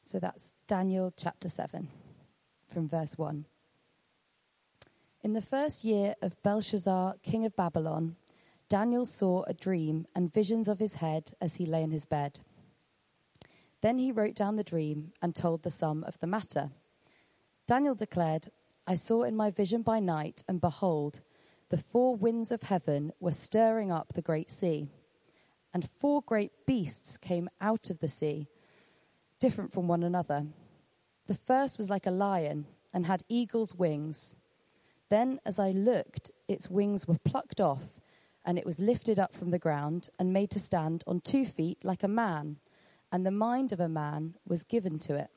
So that's Daniel chapter 7 from verse 1. In the first year of Belshazzar, king of Babylon, Daniel saw a dream and visions of his head as he lay in his bed. Then he wrote down the dream and told the sum of the matter. Daniel declared, I saw in my vision by night, and behold, the four winds of heaven were stirring up the great sea. And four great beasts came out of the sea, different from one another. The first was like a lion and had eagle's wings. Then as I looked, its wings were plucked off, and it was lifted up from the ground and made to stand on 2 feet like a man, and the mind of a man was given to it.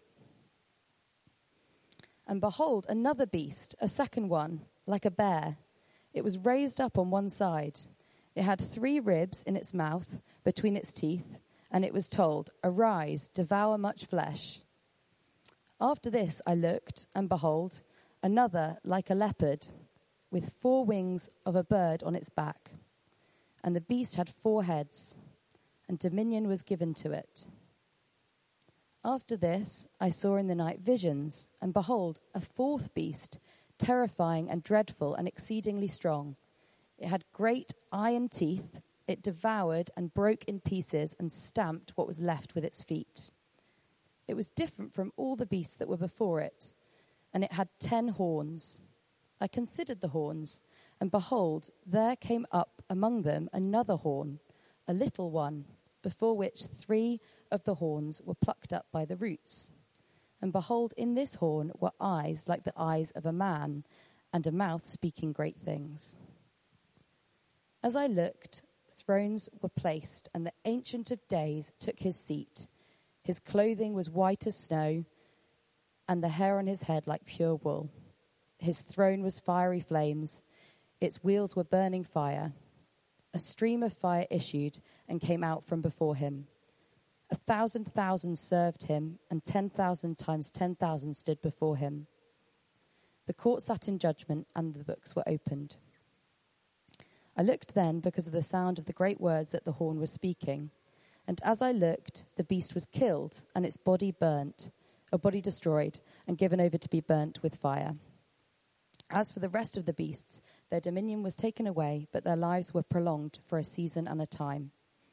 And behold, another beast, a second one, like a bear. It was raised up on one side. It had 3 ribs in its mouth between its teeth, and it was told, Arise, devour much flesh. After this I looked, and behold, another like a leopard, with 4 wings of a bird on its back. And the beast had 4 heads, and dominion was given to it. After this I saw in the night visions, and behold, a 4th beast, terrifying and dreadful and exceedingly strong. It had great iron teeth. It devoured and broke in pieces and stamped what was left with its feet. It was different from all the beasts that were before it, and it had 10 horns. I considered the horns, and behold, there came up among them another horn, a little one, before which 3 of the horns were plucked up by the roots. And behold, in this horn were eyes like the eyes of a man, and a mouth speaking great things. As I looked, thrones were placed, and the Ancient of Days took his seat. His clothing was white as snow, and the hair on his head like pure wool. His throne was fiery flames. Its wheels were burning fire. A stream of fire issued and came out from before him. 1,000,000 served him, and 10,000 times 10,000 stood before him. The court sat in judgment, and the books were opened. I looked then because of the sound of the great words that the horn was speaking. And as I looked, the beast was killed, and its body destroyed, and given over to be burnt with fire. As for the rest of the beasts, their dominion was taken away, but their lives were prolonged for a season and a time.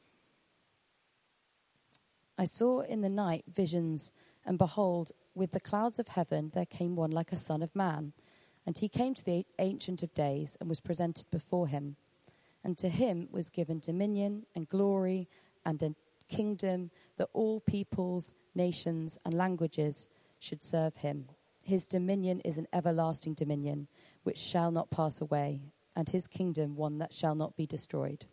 I saw in the night visions, and behold, with the clouds of heaven there came one like a son of man. And he came to the Ancient of Days and was presented before him. And to him was given dominion and glory and a kingdom that all peoples, nations, and languages should serve him. His dominion is an everlasting dominion, which shall not pass away, and his kingdom one that shall not be destroyed.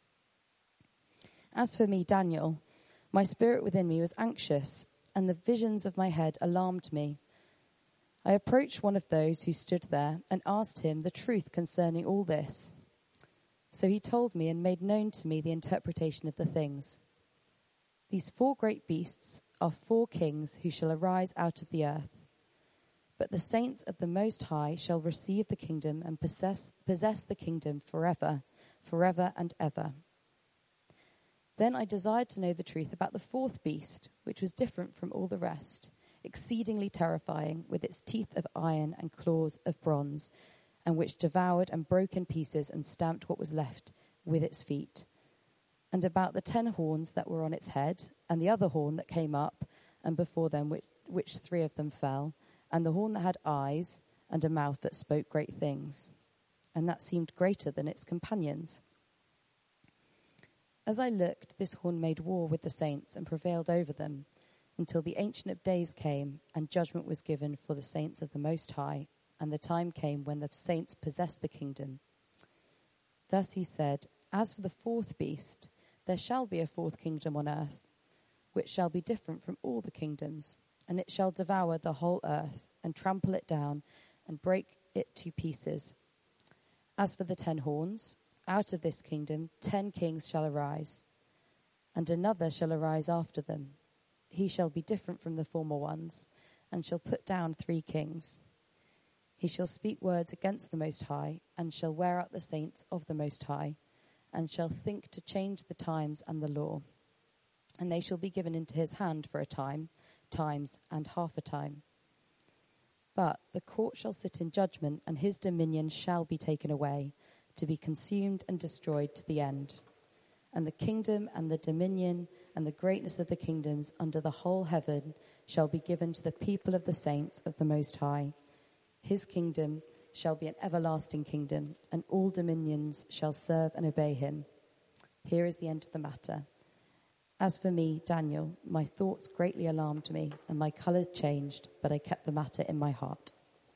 As for me, Daniel, my spirit within me was anxious, and the visions of my head alarmed me. I approached one of those who stood there and asked him the truth concerning all this. So he told me and made known to me the interpretation of the things. These 4 great beasts are 4 kings who shall arise out of the earth. But the saints of the Most High shall receive the kingdom and possess the kingdom forever, forever and ever. Then I desired to know the truth about the 4th beast, which was different from all the rest, exceedingly terrifying, with its teeth of iron and claws of bronze, and which devoured and broke in pieces and stamped what was left with its feet. And about the 10 horns that were on its head, and the other horn that came up, and before them which 3 of them fell, and the horn that had eyes, and a mouth that spoke great things, and that seemed greater than its companions. As I looked, this horn made war with the saints and prevailed over them, until the Ancient of Days came, and judgment was given for the saints of the Most High, and the time came when the saints possessed the kingdom. Thus he said, As for the 4th beast, there shall be a 4th kingdom on earth, which shall be different from all the kingdoms, and it shall devour the whole earth, and trample it down, and break it to pieces. As for the 10 horns, out of this kingdom 10 kings shall arise, and another shall arise after them. He shall be different from the former ones, and shall put down 3 kings. He shall speak words against the Most High, and shall wear out the saints of the Most High, and shall think to change the times and the law. And they shall be given into his hand for a time, times and half a time. But the court shall sit in judgment, and his dominion shall be taken away, to be consumed and destroyed to the end. And the kingdom and the dominion and the greatness of the kingdoms under the whole heaven shall be given to the people of the saints of the Most High. His kingdom shall be an everlasting kingdom, and all dominions shall serve and obey him. Here is the end of the matter. As for me, Daniel, my thoughts greatly alarmed me, and my colour changed, but I kept the matter in my heart.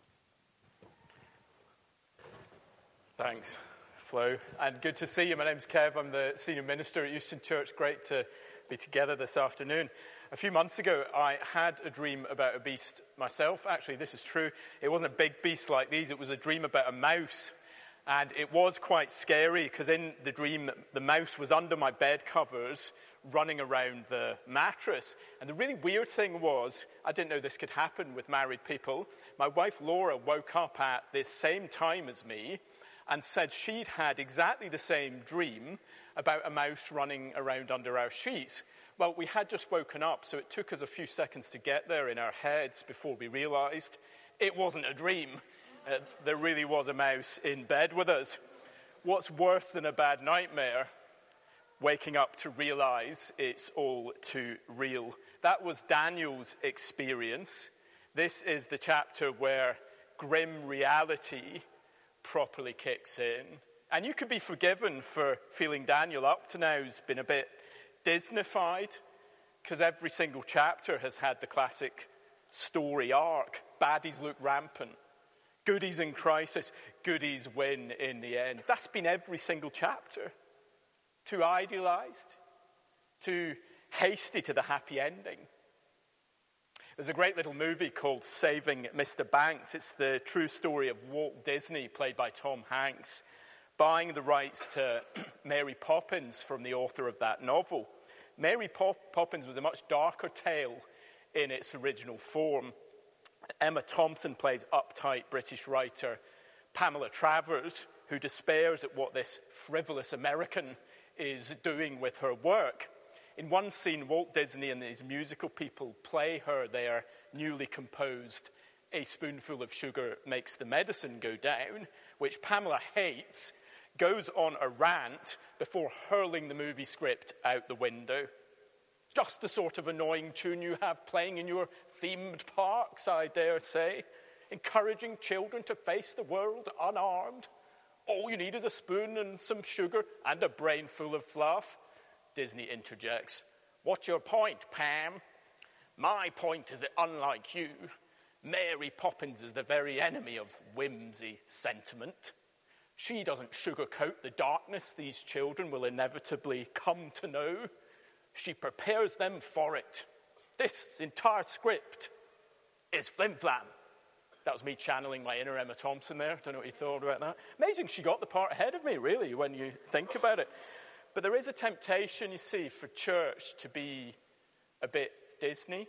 Thanks, Flo. And good to see you. My name's Kev. I'm the senior minister at Euston Church. Great to be together this afternoon. A few months ago, I had a dream about a beast myself. Actually, this is true. It wasn't a big beast like these. It was a dream about a mouse. And it was quite scary because in the dream, the mouse was under my bed covers running around the mattress. And the really weird thing was, I didn't know this could happen with married people. My wife Laura woke up at the same time as me and said she'd had exactly the same dream about a mouse running around under our sheets. Well, we had just woken up, so it took us a few seconds to get there in our heads before we realized it wasn't a dream. There really was a mouse in bed with us. What's worse than a bad nightmare? Waking up to realize it's all too real. That was Daniel's experience. This is the chapter where grim reality properly kicks in. And you could be forgiven for feeling Daniel up to now has been a bit Disneyfied, because every single chapter has had the classic story arc. Baddies look rampant. Goodies in crisis. Goodies win in the end. That's been every single chapter. Too idealized. Too hasty to the happy ending. There's a great little movie called Saving Mr. Banks. It's the true story of Walt Disney, played by Tom Hanks, buying the rights to Mary Poppins from the author of that novel. Mary Poppins was a much darker tale in its original form. Emma Thompson plays uptight British writer Pamela Travers, who despairs at what this frivolous American is doing with her work. In one scene, Walt Disney and his musical people play her their newly composed "A Spoonful of Sugar Makes the Medicine Go Down," which Pamela hates, goes on a rant before hurling the movie script out the window. Just the sort of annoying tune you have playing in your themed parks, I dare say, encouraging children to face the world unarmed. All you need is a spoon and some sugar and a brain full of fluff. Disney interjects. What's your point, Pam? My point is that unlike you, Mary Poppins is the very enemy of whimsy sentiment. She doesn't sugarcoat the darkness these children will inevitably come to know. She prepares them for it. This entire script is flim-flam. That was me channeling my inner Emma Thompson there. Don't know what you thought about that. Amazing she got the part ahead of me, really, when you think about it. But there is a temptation, you see, for church to be a bit Disney.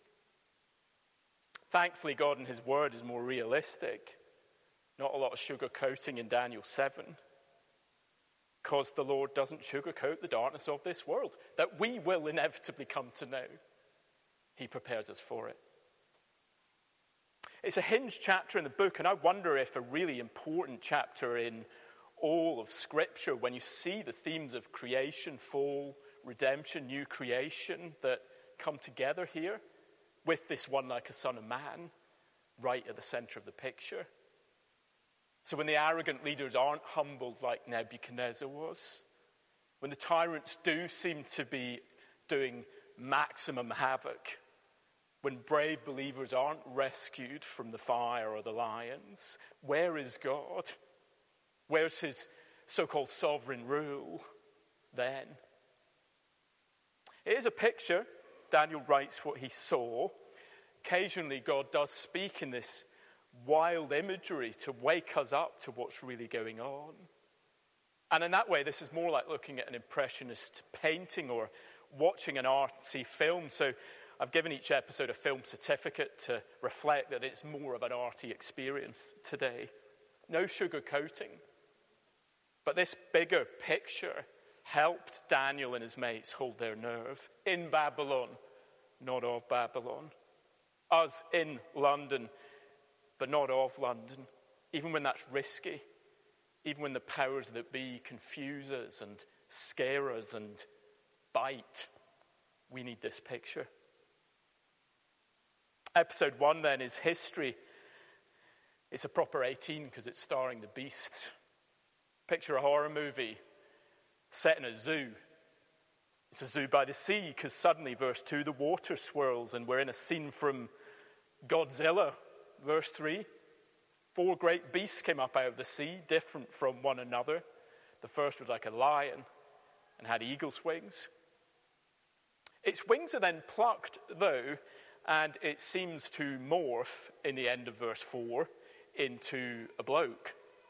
Thankfully, God and his word is more realistic. Not a lot of sugarcoating in Daniel 7. Because the Lord doesn't sugarcoat the darkness of this world that we will inevitably come to know. He prepares us for it. It's a hinged chapter in the book, and I wonder if a really important chapter in all of Scripture, when you see the themes of creation, fall, redemption, new creation that come together here with this one like a son of man right at the center of the picture. So when the arrogant leaders aren't humbled like Nebuchadnezzar was, when the tyrants do seem to be doing maximum havoc, when brave believers aren't rescued from the fire or the lions, where is God? Where's his so-called sovereign rule then? It is a picture. Daniel writes what he saw. Occasionally God does speak in this wild imagery to wake us up to what's really going on. And in that way, this is more like looking at an impressionist painting or watching an artsy film. So I've given each episode a film certificate to reflect that it's more of an arty experience today. No sugarcoating. But this bigger picture helped Daniel and his mates hold their nerve in Babylon, not of Babylon. Us in London, but not of London. Even when that's risky, even when the powers that be confuse us and scare us and bite, we need this picture. Episode 1 then is history. It's a proper 18 because it's starring the beasts. Picture a horror movie set in a zoo. It's a zoo by the sea because suddenly, verse 2, the water swirls and we're in a scene from Godzilla. Verse 3, 4 great beasts came up out of the sea, different from one another. The first was like a lion and had eagle's wings. Its wings are then plucked, though, and it seems to morph in the end of verse 4 into a bloke.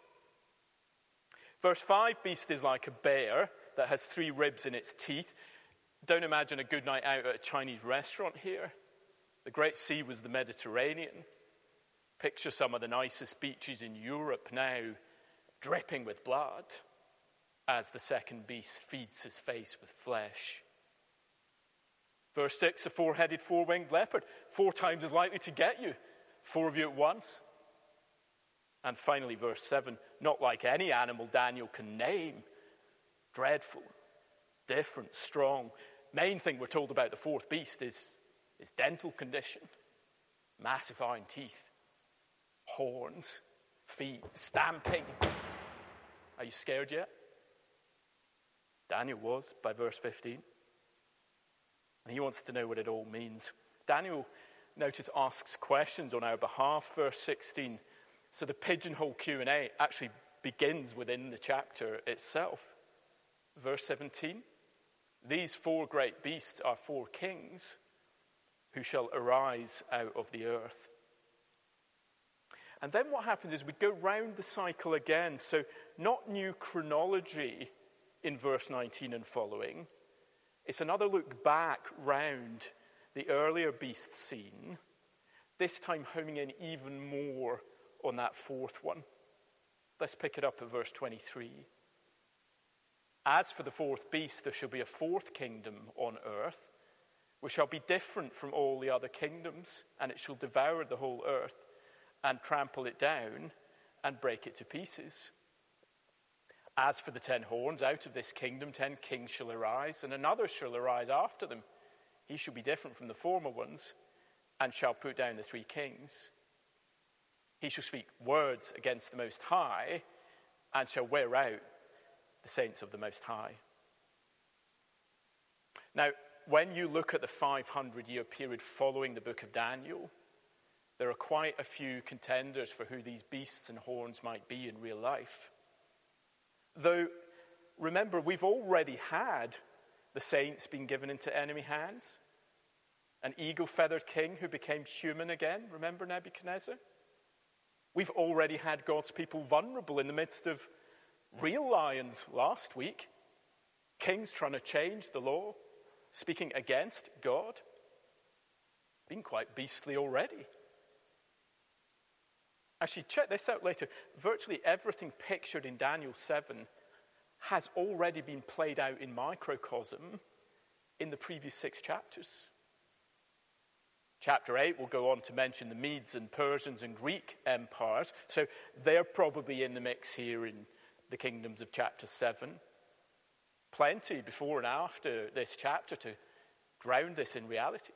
Verse 5, beast is like a bear that has 3 ribs in its teeth. Don't imagine a good night out at a Chinese restaurant here. The Great Sea was the Mediterranean. Picture some of the nicest beaches in Europe now dripping with blood as the second beast feeds his face with flesh. Verse 6, a 4-headed, 4-winged leopard, 4 times as likely to get you, 4 of you at once. And finally, verse 7, not like any animal Daniel can name. Dreadful, different, strong. Main thing we're told about the 4th beast is dental condition. Massive iron teeth, horns, feet, stamping. Are you scared yet? Daniel was by verse 15. And he wants to know what it all means. Daniel, notice, asks questions on our behalf, verse 16. So the pigeonhole Q&A actually begins within the chapter itself. Verse 17, these 4 great beasts are 4 kings who shall arise out of the earth. And then what happens is we go round the cycle again. So not new chronology in verse 19 and following. It's another look back round the earlier beast scene, this time homing in even more on that 4th one. Let's pick it up at verse 23. As for the 4th beast, there shall be a 4th kingdom on earth, which shall be different from all the other kingdoms, and it shall devour the whole earth, and trample it down, and break it to pieces. As for the 10 horns, out of this kingdom 10 kings shall arise, and another shall arise after them. He shall be different from the former ones, and shall put down the 3 kings. He shall speak words against the Most High, and shall wear out the saints of the Most High. Now, when you look at the 500-year period following the book of Daniel, there are quite a few contenders for who these beasts and horns might be in real life. Though, remember, we've already had the saints being given into enemy hands. An eagle-feathered king who became human again. Remember Nebuchadnezzar? We've already had God's people vulnerable in the midst of real lions last week. Kings trying to change the law, speaking against God. Been quite beastly already. Actually, check this out later. Virtually everything pictured in Daniel 7 has already been played out in microcosm in the previous 6 chapters. Chapter 8 will go on to mention the Medes and Persians and Greek empires, so they're probably in the mix here in the kingdoms of chapter 7. Plenty before and after this chapter to ground this in reality.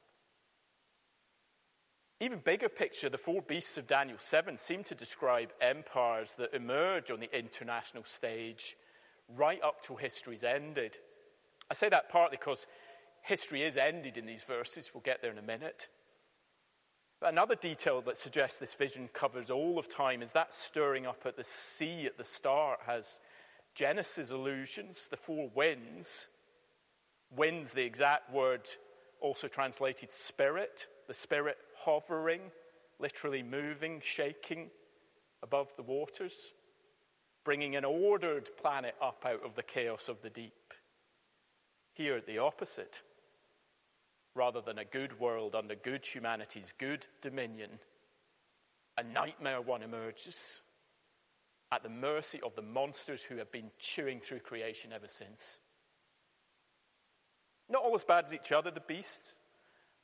Even bigger picture, the 4 beasts of Daniel 7 seem to describe empires that emerge on the international stage right up till history's ended. I say that partly because history is ended in these verses. We'll get there in a minute. But another detail that suggests this vision covers all of time is that stirring up at the sea at the start has Genesis allusions, the 4 winds. Winds, the exact word also translated spirit, the spirit hovering, literally moving, shaking above the waters, bringing an ordered planet up out of the chaos of the deep. Here, the opposite. Rather than a good world under good humanity's good dominion, a nightmare one emerges at the mercy of the monsters who have been chewing through creation ever since. Not all as bad as each other, the beasts,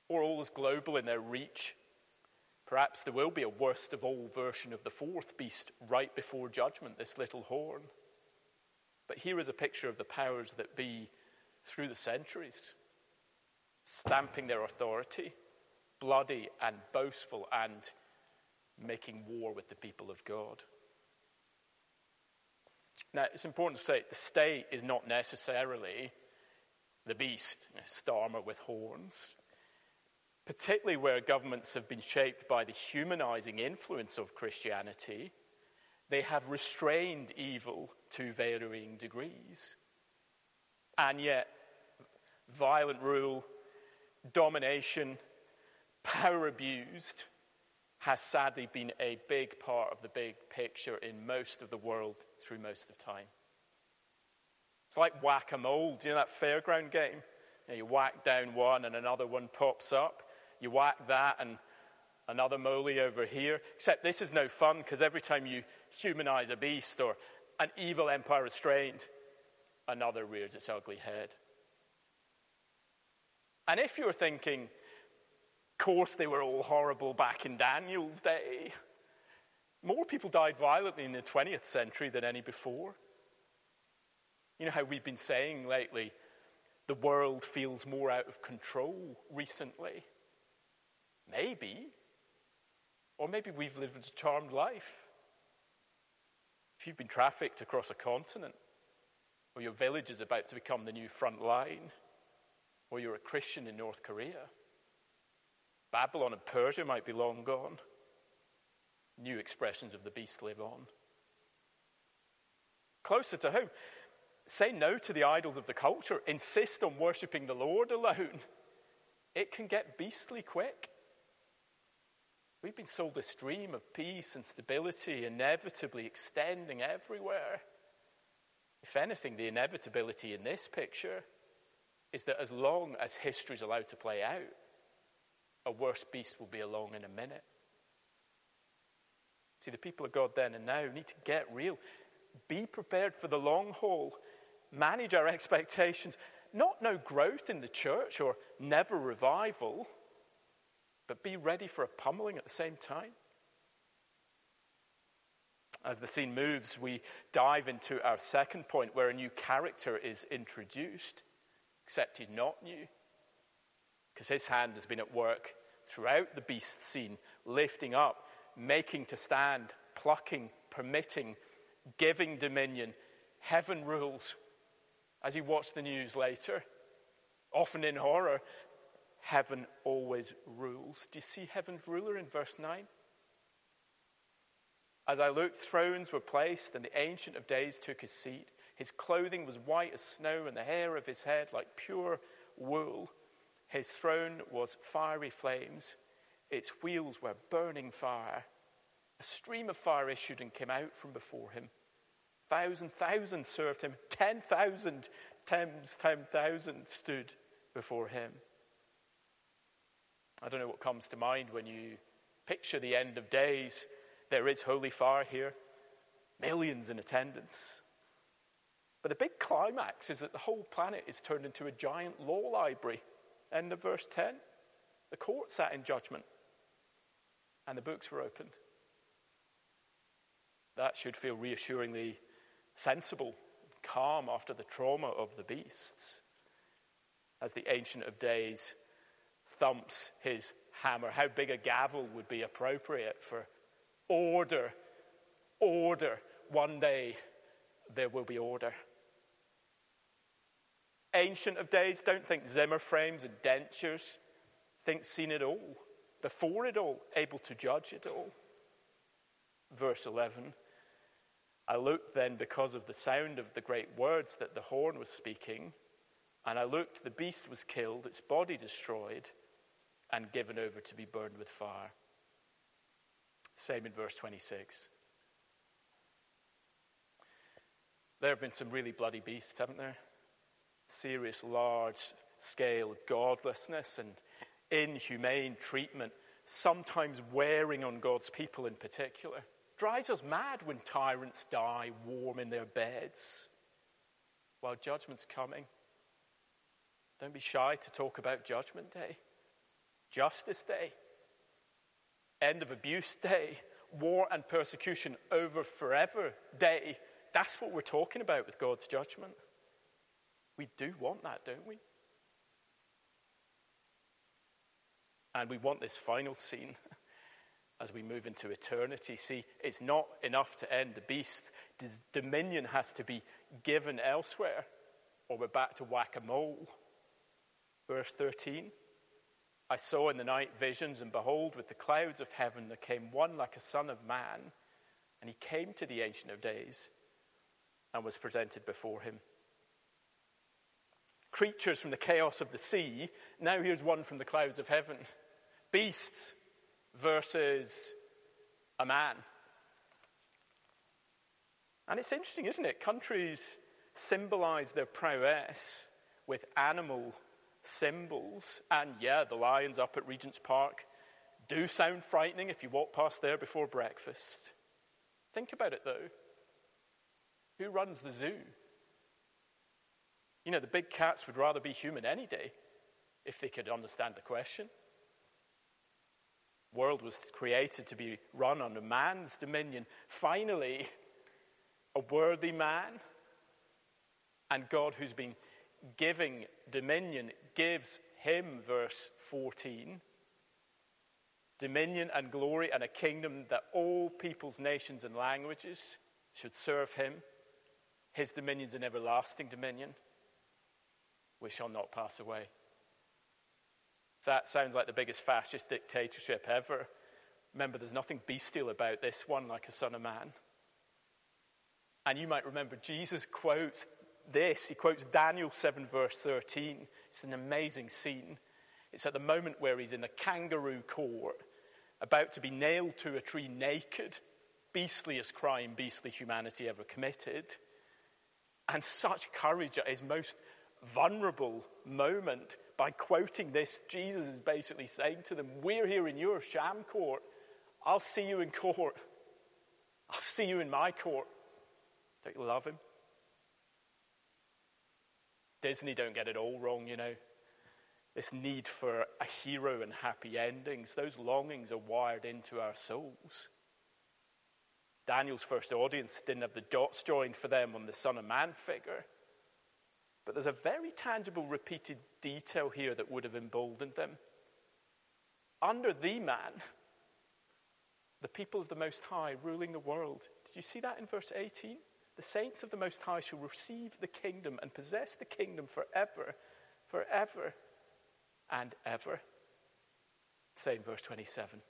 or all is global in their reach. Perhaps there will be a worst of all version of the fourth beast right before judgment, this little horn. But here is a picture of the powers that be through the centuries, stamping their authority, bloody and boastful, and making war with the people of God. Now, it's important to say the state is not necessarily the beast, Starmer with horns, particularly where governments have been shaped by the humanizing influence of Christianity. They have restrained evil to varying degrees. And yet, violent rule, domination, power abused has sadly been a big part of the big picture in most of the world through most of time. It's like whack-a-mole. Do you know that fairground game? You whack down one and another one pops up. You whack that and another moley over here. Except this is no fun because every time you humanize a beast or an evil empire restrained, another rears its ugly head. And if you're thinking, of course they were all horrible back in Daniel's day, more people died violently in the 20th century than any before. You know how we've been saying lately, the world feels more out of control recently. Maybe. Or maybe we've lived a charmed life. If you've been trafficked across a continent, or your village is about to become the new front line, or you're a Christian in North Korea, Babylon and Persia might be long gone. New expressions of the beast live on. Closer to home, say no to the idols of the culture. Insist on worshipping the Lord alone. It can get beastly quick. We've been sold a stream of peace and stability, inevitably extending everywhere. If anything, the inevitability in this picture is that as long as history is allowed to play out, a worse beast will be along in a minute. See, the people of God then and now need to get real. Be prepared for the long haul. Manage our expectations. Not no growth in the church or never revival, but be ready for a pummeling at the same time. As the scene moves, we dive into our second point where a new character is introduced, except he's not new, because his hand has been at work throughout the beast scene, lifting up, making to stand, plucking, permitting, giving dominion. Heaven rules. As you watch the news later, often in horror, heaven always rules. Do you see heaven's ruler in verse 9? As I looked, thrones were placed, and the Ancient of Days took his seat. His clothing was white as snow, and the hair of his head like pure wool. His throne was fiery flames. Its wheels were burning fire. A stream of fire issued and came out from before him. 1,000 served him. 10,000 times 10,000 stood before him. I don't know what comes to mind when you picture the end of days. There is holy fire here. Millions in attendance. But the big climax is that the whole planet is turned into a giant law library. End of verse 10. The court sat in judgment. And the books were opened. That should feel reassuringly sensible, calm after the trauma of the beasts. As the Ancient of Days thumps his hammer, how big a gavel would be appropriate for order? Order. One day there will be order. Ancient of Days, don't think Zimmer frames and dentures. Think seen it all, before it all, able to judge it all. Verse 11, I looked then because of the sound of the great words that the horn was speaking, and I looked, the beast was killed, its body destroyed, and given over to be burned with fire. Same in verse 26. There have been some really bloody beasts, haven't there? Serious, large-scale godlessness and inhumane treatment, sometimes wearing on God's people in particular. Drives us mad when tyrants die warm in their beds while judgment's coming. Don't be shy to talk about Judgment Day. Justice Day, end of abuse day, war and persecution over forever day. That's what we're talking about with God's judgment. We do want that, don't we? And we want this final scene as we move into eternity. See, it's not enough to end the beast. Dominion has to be given elsewhere, or we're back to whack-a-mole. Verse 13, I saw in the night visions, and behold, with the clouds of heaven there came one like a son of man, and he came to the Ancient of Days and was presented before him. Creatures from the chaos of the sea, now here's one from the clouds of heaven. Beasts versus a man. And it's interesting, isn't it? Countries symbolize their prowess with animal symbols. And yeah, the lions up at Regent's Park do sound frightening if you walk past there before breakfast. Think about it though. Who runs the zoo? You know, the big cats would rather be human any day if they could understand the question. The world was created to be run under man's dominion. Finally, a worthy man, and God, who's been giving dominion, gives him, verse 14, dominion and glory and a kingdom that all peoples, nations, and languages should serve him. His dominion's an everlasting dominion which shall not pass away. That sounds like the biggest fascist dictatorship ever. Remember, there's nothing bestial about this one, like a son of man. And you might remember Jesus quotes this. He quotes Daniel 7 verse 13. It's an amazing scene. It's at the moment where he's in a kangaroo court, about to be nailed to a tree naked. Beastliest crime beastly humanity ever committed. And such courage at his most vulnerable moment. By quoting this, Jesus is basically saying to them, we're here in your sham court. I'll see you in court. I'll see you in my court. Don't you love him? Disney don't get it all wrong, you know. This need for a hero and happy endings, those longings are wired into our souls. Daniel's first audience didn't have the dots joined for them on the Son of Man figure. But there's a very tangible repeated detail here that would have emboldened them. Under the man, the people of the Most High ruling the world. Did you see that in verse 18? The saints of the Most High shall receive the kingdom and possess the kingdom forever, forever and ever. Same verse 27.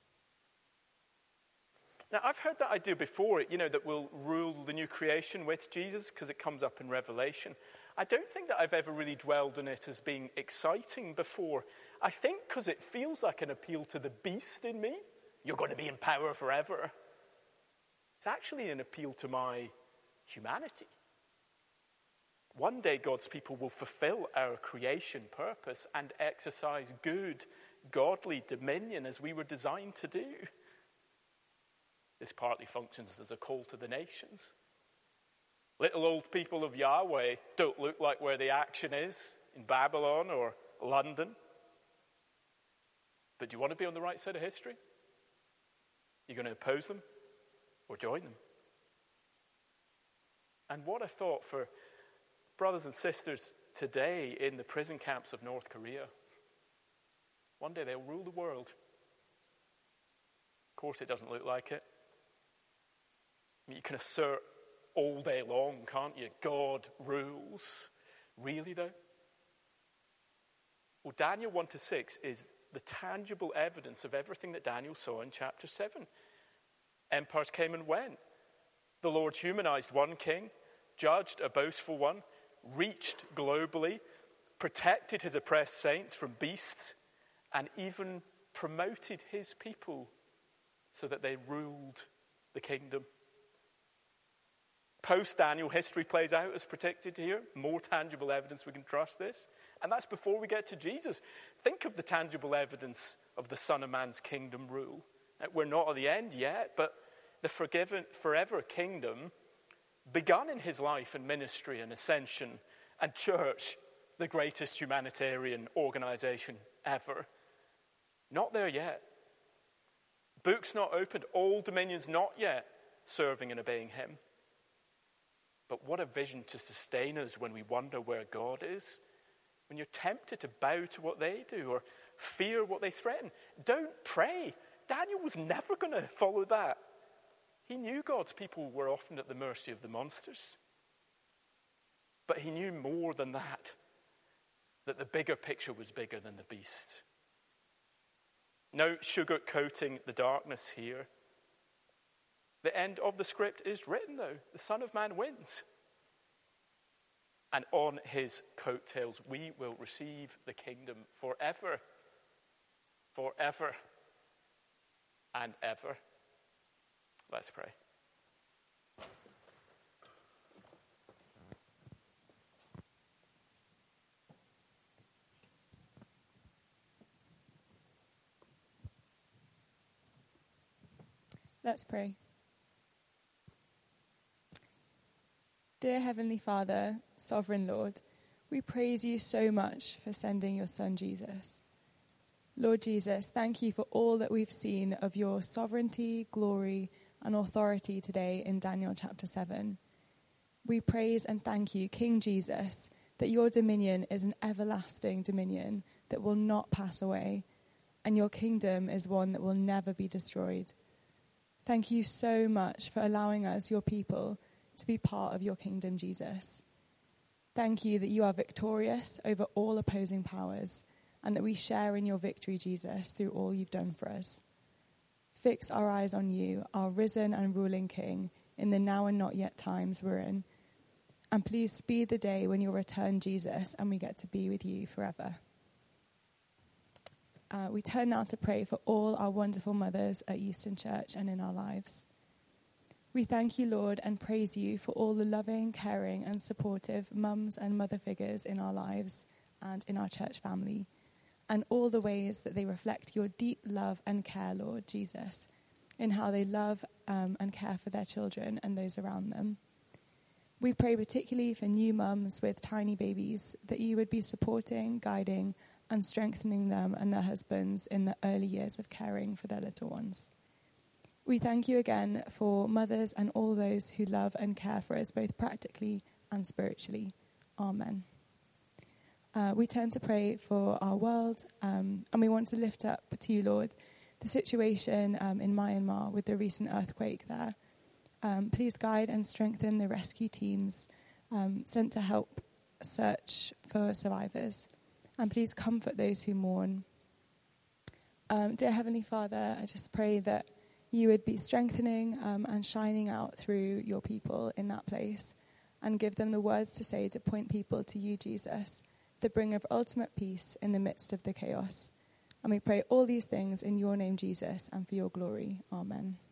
Now, I've heard that idea before, you know, that we'll rule the new creation with Jesus because it comes up in Revelation. I don't think that I've ever really dwelled on it as being exciting before. I think because it feels like an appeal to the beast in me. You're going to be in power forever. It's actually an appeal to my humanity. One day God's people will fulfill our creation purpose and exercise good, godly dominion as we were designed to do. This partly functions as a call to the nations. Little old people of Yahweh don't look like where the action is in Babylon or London. But do you want to be on the right side of history? You're going to oppose them or join them? And what a thought for brothers and sisters today in the prison camps of North Korea. One day they'll rule the world. Of course, it doesn't look like it. I mean, you can assert all day long, can't you? God rules. Really, though? Well, Daniel 1-6 is the tangible evidence of everything that Daniel saw in chapter 7. Empires came and went. The Lord humanized one king, judged a boastful one, reached globally, protected his oppressed saints from beasts, and even promoted his people so that they ruled the kingdom. Post-Daniel history plays out as predicted here. More tangible evidence we can trust this. And that's before we get to Jesus. Think of the tangible evidence of the Son of Man's kingdom rule. We're not at the end yet, but the forgiven forever kingdom begun in his life and ministry and ascension and church, the greatest humanitarian organization ever. Not there yet. Books not opened, all dominions not yet serving and obeying him. But what a vision to sustain us when we wonder where God is. When you're tempted to bow to what they do or fear what they threaten. Don't pray. Daniel was never going to follow that. He knew God's people were often at the mercy of the monsters. But he knew more than that the bigger picture was bigger than the beast. No sugarcoating the darkness here. The end of the script is written, though. The Son of Man wins. And on his coattails, we will receive the kingdom forever. Forever and ever. Let's pray. Let's pray. Dear Heavenly Father, Sovereign Lord, we praise you so much for sending your Son Jesus. Lord Jesus, thank you for all that we've seen of your sovereignty, glory, and authority today in Daniel chapter 7. We praise and thank you, King Jesus, that your dominion is an everlasting dominion that will not pass away, and your kingdom is one that will never be destroyed. Thank you so much for allowing us, your people, to be part of your kingdom, Jesus. Thank you that you are victorious over all opposing powers and that we share in your victory, Jesus, through all you've done for us. Fix our eyes on you, our risen and ruling King, in the now and not yet times we're in. And please speed the day when you'll return, Jesus, and we get to be with you forever. We turn now to pray for all our wonderful mothers at Euston Church and in our lives. We thank you, Lord, and praise you for all the loving, caring and supportive mums and mother figures in our lives and in our church family, and all the ways that they reflect your deep love and care, Lord Jesus, in how they love and care for their children and those around them. We pray particularly for new mums with tiny babies, that you would be supporting, guiding and strengthening them and their husbands in the early years of caring for their little ones. We thank you again for mothers and all those who love and care for us, both practically and spiritually. Amen. We turn to pray for our world, and we want to lift up to you, Lord, the situation in Myanmar with the recent earthquake there. Please guide and strengthen the rescue teams sent to help search for survivors. And please comfort those who mourn. Dear Heavenly Father, I just pray that you would be strengthening and shining out through your people in that place and give them the words to say to point people to you, Jesus, the bringer of ultimate peace in the midst of the chaos. And we pray all these things in your name, Jesus, and for your glory. Amen.